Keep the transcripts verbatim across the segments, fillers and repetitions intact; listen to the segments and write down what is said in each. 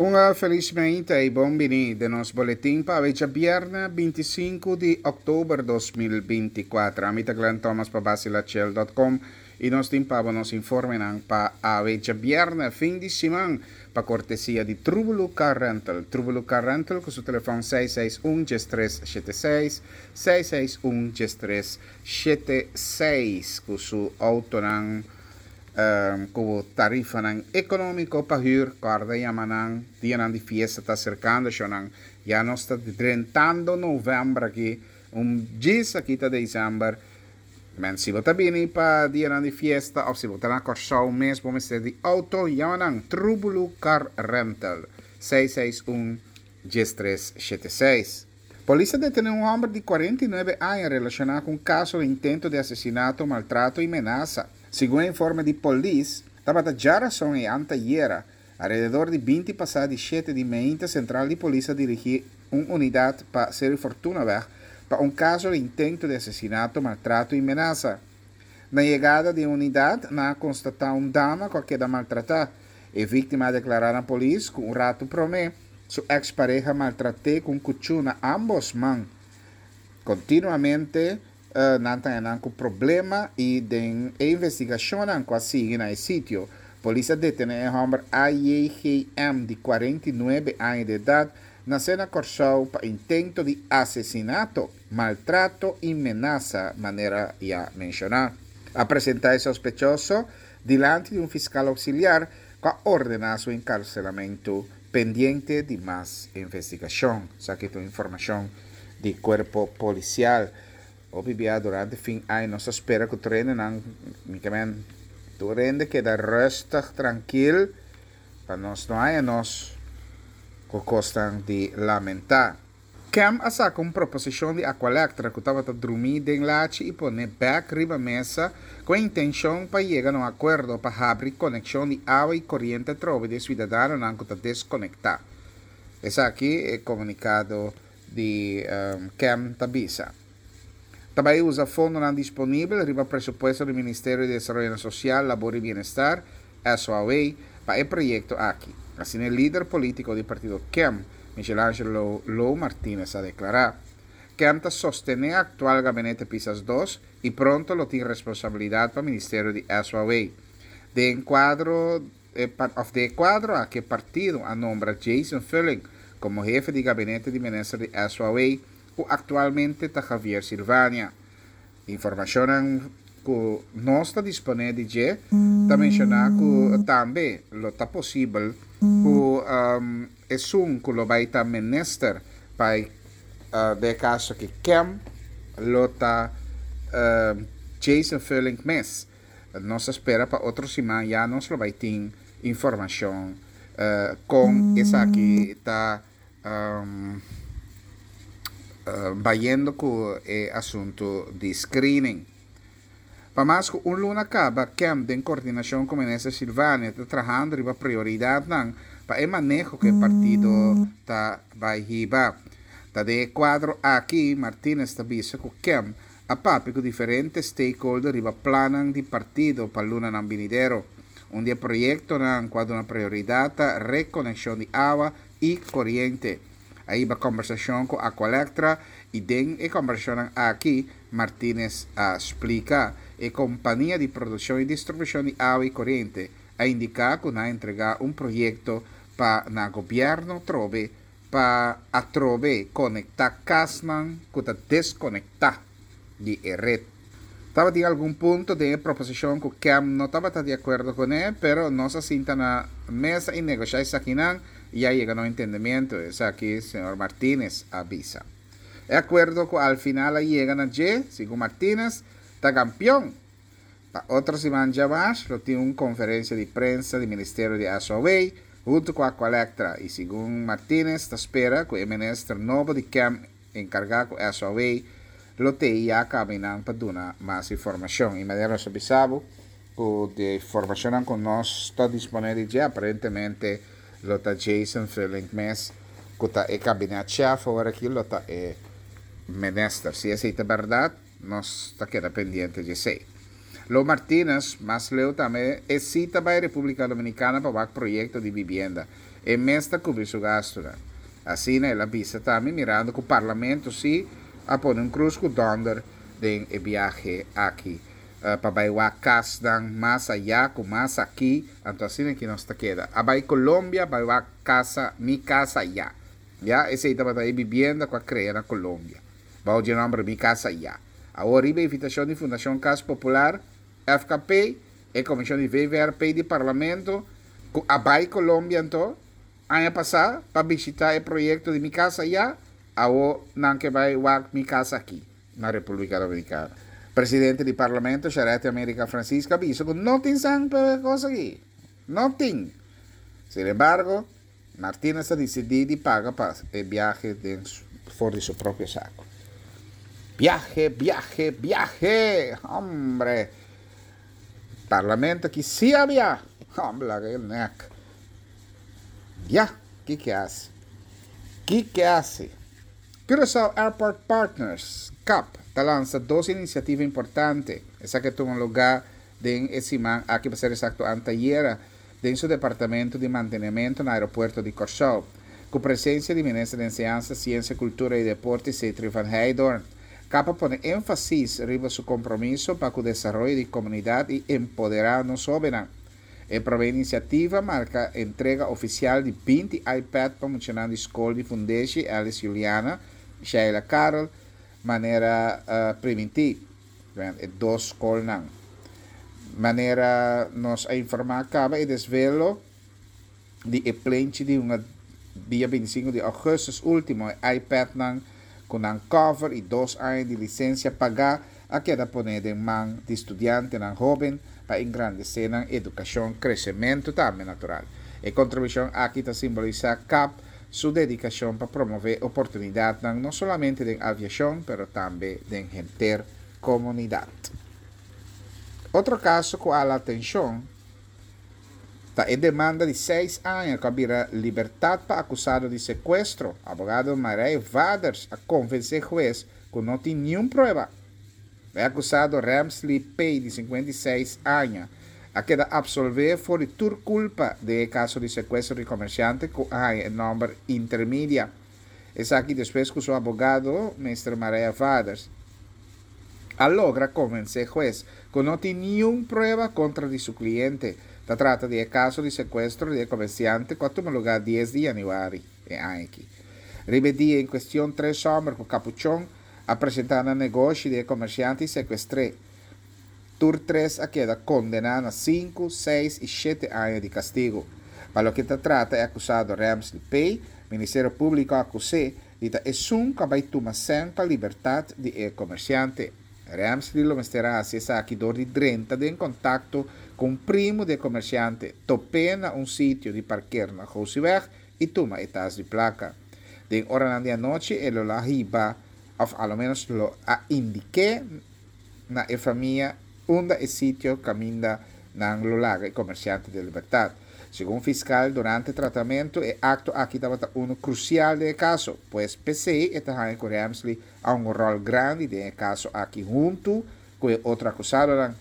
Uma felizmente e bom-vindo de nosso boletim para hoje viernes vinte e cinco de outubro de dois mil e vinte e quatro. A mim é Glenn Thomas para basilachel ponto com e nós temos nos informem para hoje viernes, fim de semana, para cortesia de Trubulu Car Rental. Trubulu Car Rental com seu telefone seis seis um, três sete seis, seis seis um, três sete seis, com seu auto não Um, com tarifa nang econômico para hyr, corda yamanang, dia nang di fiesta está cercando, nang já nós está trintando novembro aqui, um dia aqui está dezembro, men se você bem para dia nang di fiesta, ou se você na corso mês, bom mês de auto, yamanang Trubulu Car Rental, seis seis um, três sete seis. Polícia detém um homem de quarenta e nove anos relacionado com um caso de intento de assassinato, maltrato e ameaça. Segundo o informe de polícia, estava a geração em anteayer, alrededor de vinte passadas de sete de manhã, a central de polícia dirigiu uma unidade para ser fortuna para um caso de intento de assassinato, maltrato e ameaça. Na chegada da unidade, na constatou uma dama com queda maltratada. A vítima declarou à polícia que um rato promê sua ex-pareja maltratou com cuchuna ambos mãos. Continuamente, Uh, não tem problema e de investigação não consigue no sítio. Polícia detém um homem A Y G M de quarenta e nove anos de idade na cena corso para intento de assassinato, maltrato e ameaça, maneira já mencionar. Apresentar sospechoso diante de um fiscal auxiliar que ordena seu encarcelamento pendiente de mais investigação. Saque a informação do corpo policial. Obvia durante fim ai nós espera que o treino não micamente o rende queda rustig tranquilo para nós não há nós que costam de lamentar. Cam asa com proposição de Aqualectra que estava a dormir dentro lache e pôr back riba mesa com a intenção para chegar a um acordo para abrir conexão de água e corrente trove de cidadãos não que está desconectar. Esse aqui é comunicado de um, Cam Tabisa. Também usa fundo não disponível, riba presupuesto do Ministério de Desenvolvimento Social, Labor e Bienestar, S O A, para o projeto aqui. Assim, o líder político do partido C E M, Michelangelo Lou Martínez, a declarar que C E M está sosteniendo o atual gabinete Pisas dois e pronto lo tem responsabilidade para o Ministério de S O A. De enquadro, of de enquadro a que partido a nombra Jason Fulling como jefe de gabinete de ministro de S O A, o atualmente está Javier Silvania. Informação que não está disponível de está mencionar que também está possível que um, é um que lo vai estar minister para uh, de caso que Cam lo está uh, Jason Fulling mes. Nós espera para outra semana já nós lo vai ter informação uh, com essa aqui está um, Uh, vayendo com o assunto de screening. Para mais que um luna acaba, C E M, em coordenação com a ministra Silvânia, está trabalhando para prioridade para o manejo que o partido está vai riba. Está de quadro aqui, Martínez está visto que o C E M a papi com diferentes stakeholders riba planan de partido para luna não vinidero. Um dia projeto não quadro uma prioridade a reconexão de água e corrente. Aí a conversação com a Aqualectra e den a conversação aqui, Martínez a explica a companhia de produção e distribuição de água e corrente a indicar que vai entregar um projeto para o governo trove para a trove conectar casas que está desconectar de rede. Estava de algum ponto de proposição que o C E M não estava de acordo com ele, pero nós assinta na mesa e negociar isso aqui não e já chega no entendimento. Isso aqui o senhor Martínez avisa. De acordo com al final chega na G, segundo Martínez, está campeão. Para outra semana já mais, lo tem uma conferência de prensa do Ministério de S O A junto com a Aqualectra e segundo Martínez, está espera que o ministro novo de C E M encarregado com S O A lo te ya caminando para dar mais informação. E maneira nós avisamos que de informação que nós está disponível já, aparentemente lo está Jason Fulling mes que está o gabinete chefe agora aqui lo está o ministro. Se essa é a verdade, nós está queda pendiente de sei. Lo Martínez, mas leu também, é cita para a República Dominicana para o projeto de vivienda. e mesta cubrir su gasto. Assim, ela visa também mirando que o parlamento sim a pôr um cruz com donder de viaje aqui. Uh, para bailar casa dan mais allá com mais aqui, então assim que nós está queda. A vai Colômbia, bailar casa, mi casa allá. Ya, esse aí estava aí vivienda com a creia na Colômbia. Vai o nome mi casa allá. Agora, a invitação de Fundação Casa Popular, F K P, e Comissão de V V R P de Parlamento, a vai Colômbia então, ano passado, para visitar o projeto de mi casa allá, agora não que vai o mi casa aqui, na República Dominicana. Presidente do Parlamento, Charete América Francisca, avisó que no tiene sangre cosa aquí. No tiene. Sin embargo, Martínez ha decidido y paga para el viaje de, por de su propio saco. Viaje, viaje, viaje. Hombre. Parlamento que sí había. Hombre, que neck. Ya, ¿qué que hace? ¿Qué que hace? Curaçao Airport Partners, C A P, lança duas iniciativas importantes. Essa que tomam lugar em Esimán, aqui para ser exacto, anteayer, em seu departamento de mantenimento no aeroporto de Curaçao, com presença do ministro de Enseñanza, Ciência, Cultura e Deporte, Cetri Van Heydorn. C A P põe ênfase sobre seu compromisso para o desenvolvimento de comunidade e empoderar nos jovens. A própria iniciativa marca a entrega oficial de vinte iPads para funcionários de escola de Fundeste, Alice Juliana, Sheila Carol, maneira uh, preventiva. Dos escolas. Maneira nos a informar acaba e desvelo de e plente de uma dia vinte e cinco de agosto último iPad nan com um cover e dois anos de licença pagar a queda poner de mão de estudante nan jovem para engrandecer a educação, crescimento também natural. A contribuição aqui está simboliza C A P sua dedicação para promover oportunidades não somente em aviação, mas também em inter comunidade. Outro caso que a atenção está a demanda de seis anos que vira liberdade para acusado de sequestro. Abogado Maria Vaders a convencer juiz que não tem nenhuma prova. É acusado Ramsley Pay, de cinquenta e seis anos, a queda absolver por tur culpa de caso de sequestro de comerciante que há em número intermedia. É aqui depois que o seu abogado, mestre Maria Vaders, a logra convencer juez que não tem nenhuma prova contra de seu cliente. Se trata de caso de sequestro de comerciante que toma lugar dez de janeiro de aqui. Ribedia em questão três homens com capuchão apresentaram negócio de comerciante sequestré. Tur três a queda condenada a cinco, seis e sete anos de castigo. Para o que se trata é acusado Ramsley Pay, Ministério Público acusé de esum que vai tomar sempre a liberdade de comerciante. Ramsley lo mesterá a ser aquidor de trinta de em contato com o primo de comerciante, topena um sítio de parqueiro na Roosevelt e toma etas de placa. De hora de noite, ele lo arriba, ou ao menos lo a indique na e família onde o sítio caminha na lulaga e comerciante de liberdade. Segundo o fiscal, durante o tratamento, o acto aqui estava um crucial do caso, pois P C I está com Ramsley a um rol grande do caso aqui junto com o outro acusado.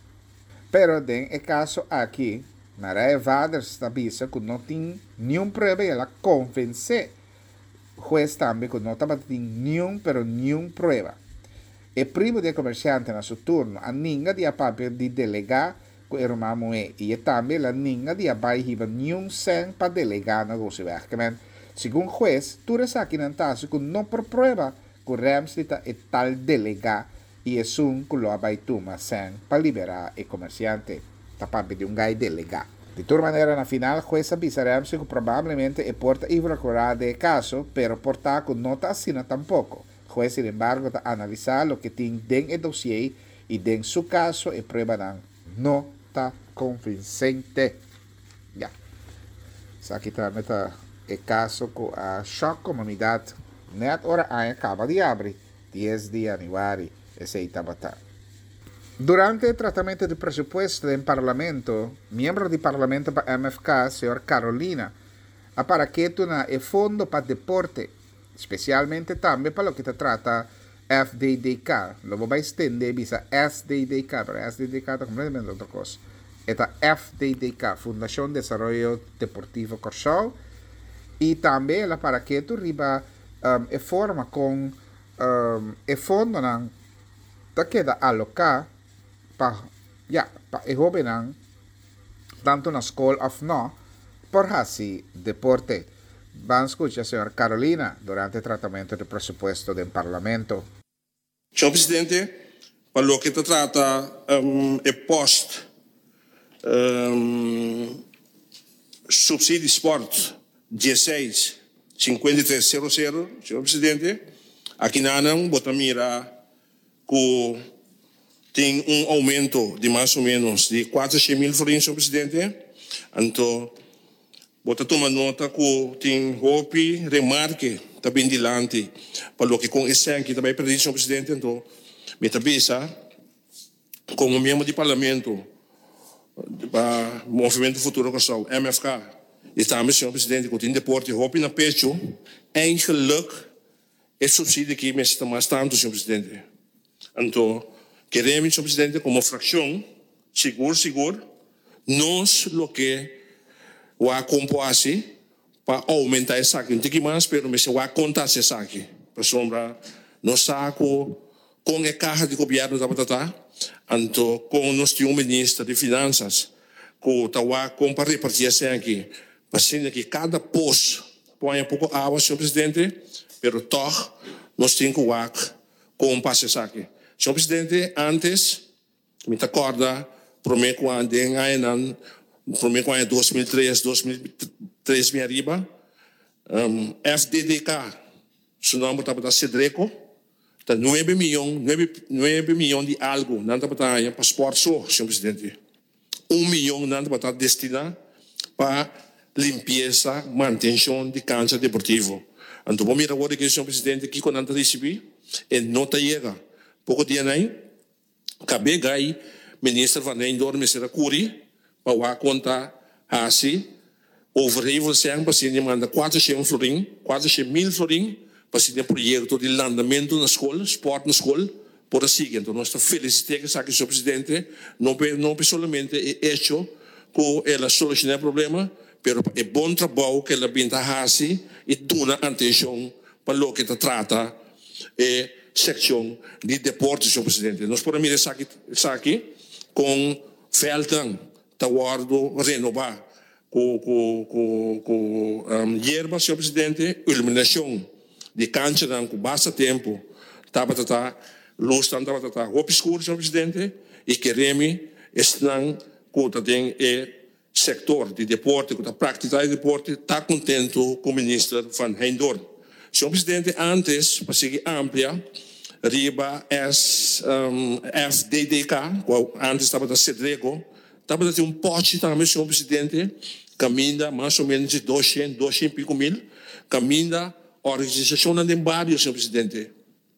Pero no caso aqui, Maria Vaders está dizendo que não tem nenhuma prova e ela convence o juiz também que não estava tendo nenhum, pero nenhuma prova. O primo do comerciante na seu turno, a ninguém de papel de delegar que o irmão moe e também a ninguém de abai hiba nenhum sen para delegar na gozo verkement. Segundo o juiz, tudo isso aqui não está que não por prova que o Ramsley é tal delegar e é um que lo abai tuma sen para liberar o comerciante. Está para de um gai delegar. De toda maneira, na final, o juiz avisa Ramsley que provavelmente é porta involucrada de caso, pero porta que não está assina tampouco. O juez, sin embargo, está a analisar o que tem dentro do dossiê e dentro do seu caso e prueba não está convincente. Já. Isso aqui também está o caso com a choque comunidade. Net hora acaba de abrir, dez de janeiro, esse estava tá. Durante o tratamento do presupuesto em parlamento, membro do parlamento para M F K, senhor Carolina, aparaqueto na e fundo para deporte, especialmente também para o que se trata F D D K. Lo vou estender bisa S D D K, pero S D D K é completamente outra coisa. Esta F D D K, Fundação de Desarrollo Deportivo Curaçao, E também ela para que tu riba um, e forma com um, e fondo não ta queda alocar para ja pa e jovem não tanto na escola of no por assim deporte. Vamos escuchar a senhora Carolina durante o tratamento do presupuesto do parlamento. Senhor Presidente, para o que se trata um, é post um, subsídio esporte dezesseis cinquenta e três zero zero, senhor Presidente, aqui na ANAM, bota mira que tem um aumento de mais ou menos de quatrocentos mil florins, senhor Presidente. Então, bota tomar nota que tem roupa, remarque, também dilante, para o que com esse aqui também perdido, senhor Presidente. Então, me tabisa, como membro de parlamento, para o Movimento Futuro Casal, M F K, estamos, senhor Presidente, que tem deporte, roupa na pecho, eigenlijk, esse subsídio aqui me está mais tanto, senhor Presidente. Então, queremos, senhor Presidente, como fração, seguro, seguro, nós, o que vai compor assim, para aumentar esse saque. Não tem que mais, mas se vai contar esse saque. Para sombra, no saco, com a carta de governo da Batata, então, com nós temos um ministro de Finanças, que está com para repartir esse aqui, para ser que cada posto põe um pouco água, senhor Presidente, mas toch, nós temos que ir com para esse saque. Senhor Presidente, antes, me acorda, prometo que andem aí, prometo que em dois mil e três, dois mil e três, me arriba, um, F D D K, seu nome estava da Cedreco, está nove milhões, nove milhões de algo, não estava para passaporte só, senhor Presidente. Um milhão não estava destinado para limpeza, manutenção de cancha deportivo. Então, vamos ver agora que, senhor Presidente, aqui quando nós recebemos, e não está chegando. Pouco dia aí, acabei de ministro Van Eindor, ministro Curi, para contar assim, overheven zijn, para se manda quatrocentos florim, quatrocentos mil florim, para se projeto de lançamento na escola, esporte na escola, por assim. Então, nós felicitamos aqui, senhor Presidente, não, não somente é hecho que ela soluciona o problema, mas é bom trabalho que ela pinta assim e dá atenção para o que trata é secção de deportes, senhor Presidente. Nós podemos mirar isso aqui, isso aqui com Feltan, Tawardo, renovar, com, com, com, com um, hierba, senhor Presidente, iluminação de cancha, com basta tempo, estava a luz, estava a roupa escura, senhor Presidente, e queremos, estão, que tem é sector de deporte, que está praticando de deporte, está contente com o ministro Van Eindor. Senhor Presidente, antes, para seguir amplia, riba S, um, F D D K, antes estava da Cedreco, estava a ter um pote também, senhor Presidente, caminha mais ou menos de duzentos, duzentos e pico mil, caminha a organização de barrio, senhor Presidente.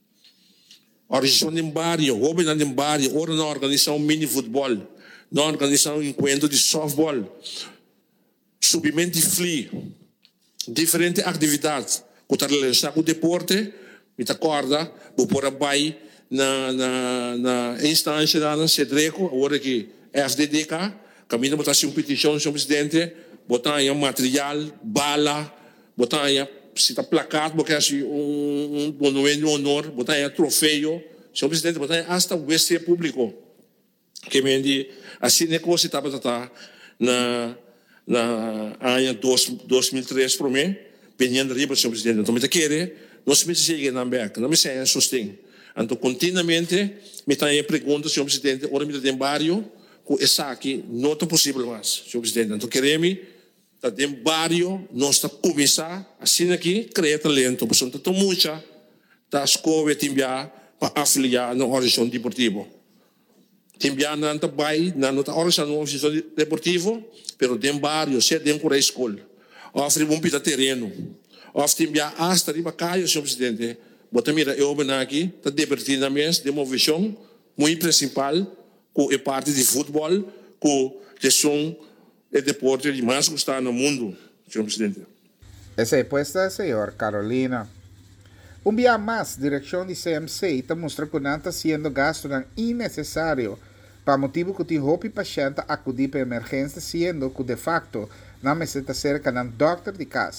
A organização de barrio, o hobby de barrio, ora na organização mini futebol, na organização encontro de softball, subimento de flea, diferentes atividades, que está relacionado com o deporte, me acorda, vou pôr a bai na, na, na instância da Cedreco, agora que F D D K, caminha botar assim uma petição, senhor Presidente, botar aí material, bala, botar aí, se está placado, porque assim um monumento de honor, botar aí troféu, senhor Presidente, botar aí hasta o vestido público, que me diz, assim negócio estava a na na ano dois mil e três para mim, penhando riba, senhor Presidente, então me quer não se me segue na beca, não me segue sustém. Então, continuamente, me tem pergunta, senhor Presidente, ora me tem barrio, que essa aqui não é possível mais, senhor Presidente. Então, queremos, tá tem barrio, nós está começar, assim aqui, criar talento, porque não está muita, está escola, timbiar, para afiliar na organização deportiva. Timbiar não está bem, não está organização na organização deportiva, mas tem barrio, se tem por a escola. Ofre um pita terreno. Ofte mbia hasta riba caio, senhor Presidente. Bota mira, eu venho aqui, está divertindo a mesa, de uma visão muito principal, que é parte de futebol, que são o deporte que mais gosta no mundo, senhor Presidente. Essa resposta, senhor Carolina. Um dia mais, a direção de C M C está mostrando que não está sendo gasto innecessário para motivo que o roupa paciente acudir para emergência, sendo que de facto não me está cerca de um doctor de casa.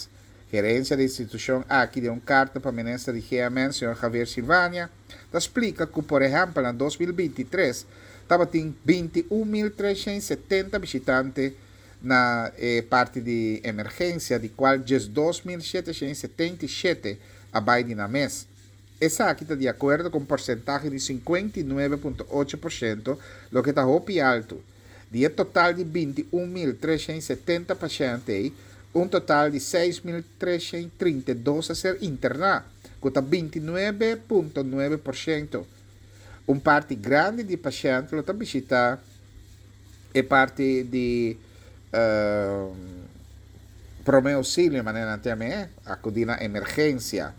Gerência da instituição aqui deu uma carta para o ministro de G M N, senhor Javier Silvânia, que explica que, por exemplo, em dois mil e vinte e três, estava tendo vinte e um mil trezentos e setenta visitantes na eh, parte de emergência, de qual dois mil setecentos e setenta e sete abaixo na mês. Essa aqui está de acordo com porcentagem de cinquenta e nove vírgula oito por cento, o que está muito alto. De total de vinte e um mil trezentos e setenta pacientes, um total de seis mil trezentos e trinta e dois a ser internados, que está vinte e nove vírgula nove por cento. Uma parte grande de pacientes está visitando é parte de uh, primeiro auxílio, maneira também, acudir na emergência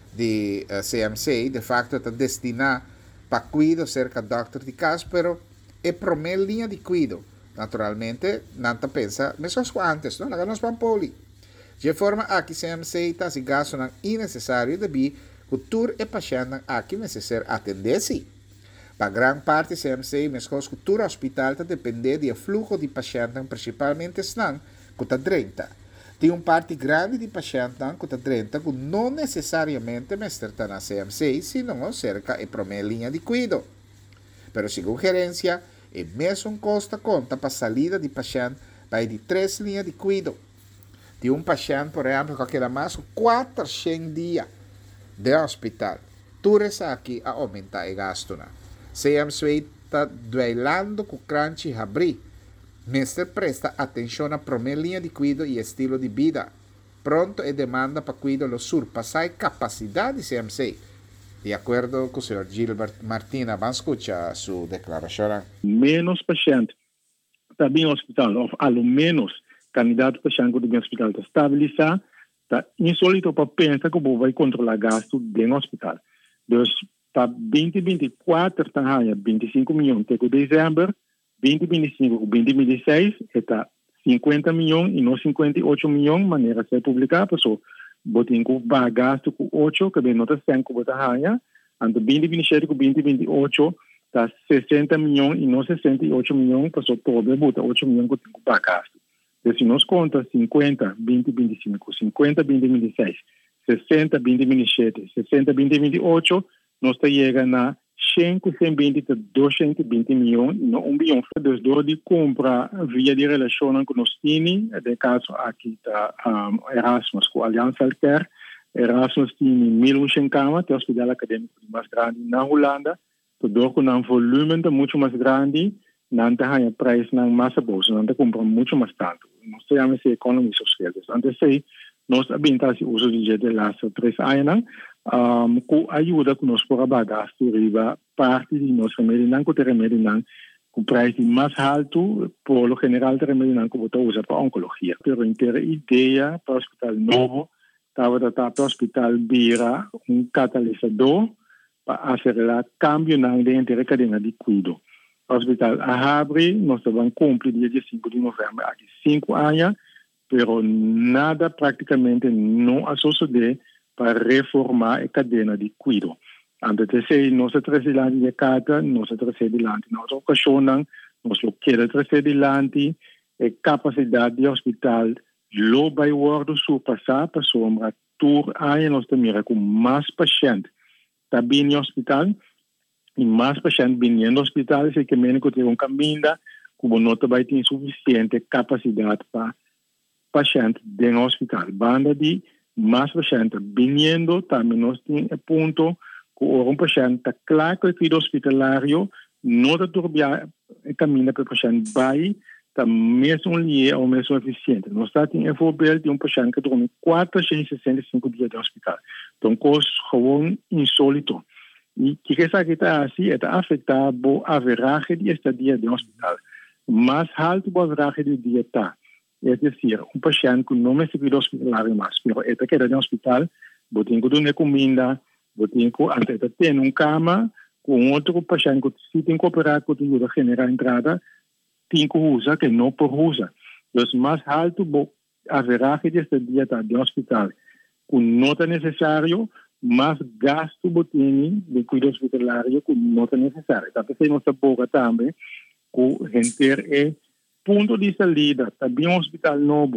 de uh, C M C, de facto está destinado para cuidar cerca de doctor de caso, pero é primeira linha de cuidado. Naturalmente, não pensa, mas só antes, não? Lá nos pampoli. De forma a que C M C está se gasto não innecessário de bi, que tur e paciente aqui necessário atender-se. Para grande parte C M C, mas que tur hospital está depender do fluxo de pacientes, principalmente não, que está trinta. Tem uma parte grande de pacientes que está trinta, que não necessariamente está na C M C, senão cerca de primeira linha de cuidado. Pero segundo gerência, e mesmo custa conta para a saída de paciente vai de três linhas de cuidado. De um paciente, por exemplo, que quer mais quatrocentos dias de hospital. Tudo isso aqui a aumentar o gasto. C M C está duelando com o crunch abrir. Mister presta atenção à primeira linha de cuidado e estilo de vida. Pronto e demanda para cuidado surpassar a capacidade de C M C. De acordo com o senhor Gilbert Martina, vamos escutar sua declaração. Menos pacientes está bem no hospital, ou ao menos candidato paciente do hospital está estabilizado, está insólito para pensar que o vai controlar gasto dentro do hospital. Então, para vinte e vinte e quatro, está vinte e cinco milhões até dezembro, vinte e vinte e cinco, vinte e vinte e seis, está cinquenta milhões e não cinquenta e oito milhões, maneira de ser publicada, pessoal. Botem com gasto com oito, que bem nota cinco bota raia, ante vinte e vinte e sete com vinte e vinte e oito, tá sessenta milhões e não sessenta e oito milhões, passou todo, bota oito milhões com tem com gasto. Então, se nós conta cinquenta, vinte e vinte e cinco, cinquenta, vinte e vinte e seis, sessenta, vinte e vinte e sete, sessenta, vinte e vinte e oito, nós está chegando a cem, cento e vinte, duzentos e vinte milhões, não um bilhão. Dos dois de compra via de relação com os Tini, de caso aqui está um, Erasmus com a Aliança Alter, Erasmus tem mil e cem camas, tem hospital acadêmico mais grande na Holanda, todo com um volume muito mais grande, não tem um preço não mais bolsa, não tem compra muito mais tanto. Nós temos essa economia social. Antes sei, nós habitamos o uso de jet lá três anos, um, com ajuda que nós podemos gastar riba parte de nós remédio não com remédio não com preço mais alto por lo general de remédio não que você usa para oncologia. Pero inteira ideia para o hospital novo estava tratando para o hospital Bira um catalisador para acelerar cambio na inteira cadeia de cuidado. O hospital abre, nós vamos cumprir dia cinco de novembro aqui cinco anos, pero nada praticamente não associado para reformar a cadeia de cuidado. Antes de ser nossa trazer de carta, nossa trazer de lante, nossa ocasião, nós queremos trazer de lante a capacidade do hospital lo vai wordo surpassar para sombra tour aí nós temos com mais pacientes tá bem no hospital e mais pacientes vindo no hospital se que médico tem um caminho como não vai ter suficiente capacidade para pacientes dentro do hospital. Banda de mais pacientes vindo também nós temos a ponto que um paciente está claro que o hospitalário não está turbia caminho para o paciente vai está mesmo ali ou mesmo eficiente. Nós temos um exemplo de um paciente que dorme quatrocentos e sessenta e cinco dias no hospital. Então, coisa gewoon insólito. E que essa que está assim, está afetar a averagem de estadia no hospital. Mais alto a averagem de dia está. É dizer, um paciente que não é seguido hospitalário mais, mas está queda no hospital, você tem que dar comida, você tem que antes de ter uma cama, com outro paciente que se tem que operar, que ajuda a generar entrada, tem que usar, que não por usar. Então, mais alto a averagem de estadia está no hospital, que não é necessário, mais gasto botini de cuidado hospitalário que não é necessário. Então, se nós boca também, que renter é ponto de saída, também um hospital novo,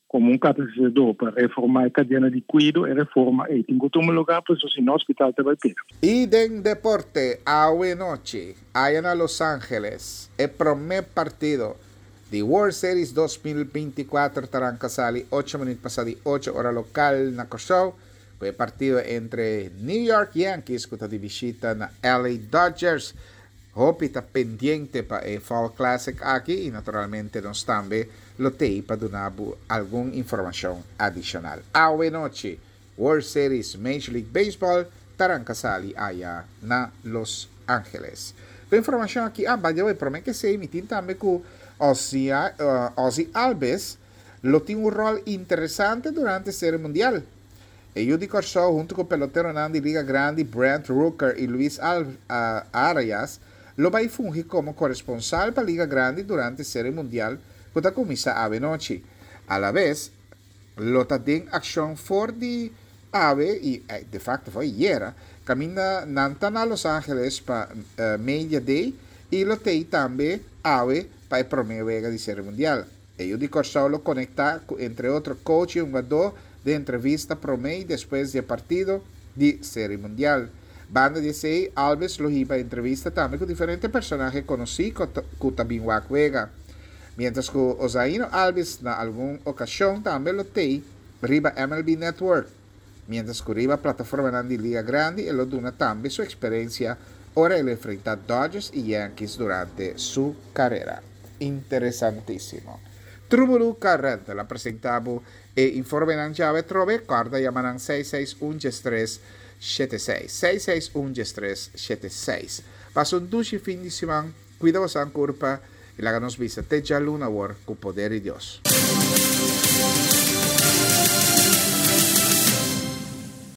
como un catalizador para reformar la cadena de cuidado y reforma y tengo que lugar pues si no hospital te va a pedir. Y den deporte hoy noche allá en Los Ángeles el primer partido de World Series dos mil veinticuatro taranca sali ocho minutos pasadi ocho hora local na Show. El partido entre New York Yankees que está de visita na L A Dodgers. Hopi está pendiente para el Fall Classic aquí y naturalmente nos también lo te para dar alguna información adicional. Hoy noche World Series Major League Baseball taranca sali allá na Los Ángeles. La información aquí ah vaya hoy promete que se emitir también que Ozzy, uh, Ozzy Alves lo tiene un rol interesante durante la Serie Mundial. Ellos de Corso junto con pelotero Nandi Liga Grande Brent Rooker y Luis Al, uh, Arias lo va a fungir como corresponsal para Liga Grande durante la Serie Mundial que está comienza a noche. A la vez, lo está en acción for de Ave y eh, de facto fue ayer camina Nantana a Los Ángeles para uh, Media Day y lo te también Ave para el primer vega de Serie Mundial. Ellos de Corso lo conecta entre otros coach y un jugador de entrevista promedio después del partido de Serie Mundial. Banda de seis, Alves lo iba a entrevista también con diferentes personajes conocidos que también juega. Mientras que Ozaino Alves en alguna ocasión también lo te riba M L B Network. Mientras que riba plataforma de Liga Grande y lo dona también su experiencia ahora él enfrenta Dodgers y Yankees durante su carrera. Interesantísimo. Trubulu Carrente la presentamos e informe en llave trove carda llamarán seis seis uno tres siete seis seis seis uno tres siete seis. Paso un duche fin de semana, cuidaos en curpa y la ganos vista te ya luna war con poder de Dios.